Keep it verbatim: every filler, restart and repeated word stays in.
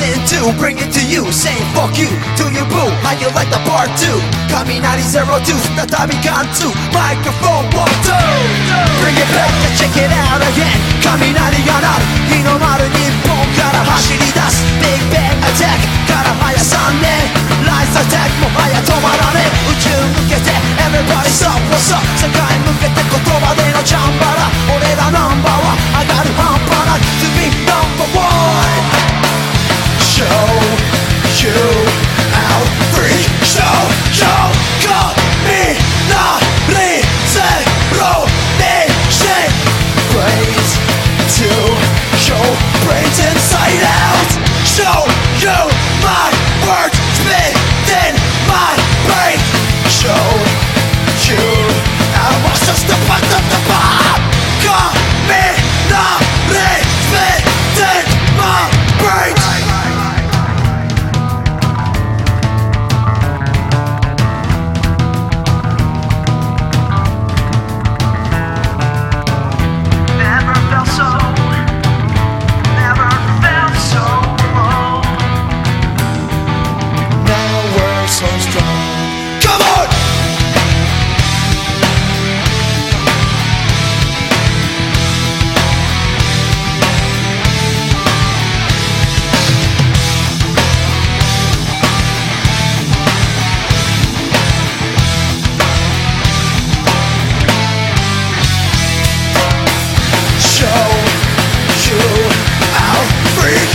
Season two, bring it to you, saying fuck you to your boo. How you like the part two? Kaminari zero two, 再びガンツー Microphone one two, bring it back and check it out again. 雷が鳴る日の丸日本から走り出す Big Bang Attack から早さんねん Rise Attack もはや止まらねえ宇宙向けて Everybody stop what's up 世界向けて言葉でのチャンバラ俺らナンバーは上がる半端なく To be number one Show you out free show show 雷zero nation brains to show brains inside out show you my words spit in my brain show you I was just about to the bomb Kaminari spit in my brain Free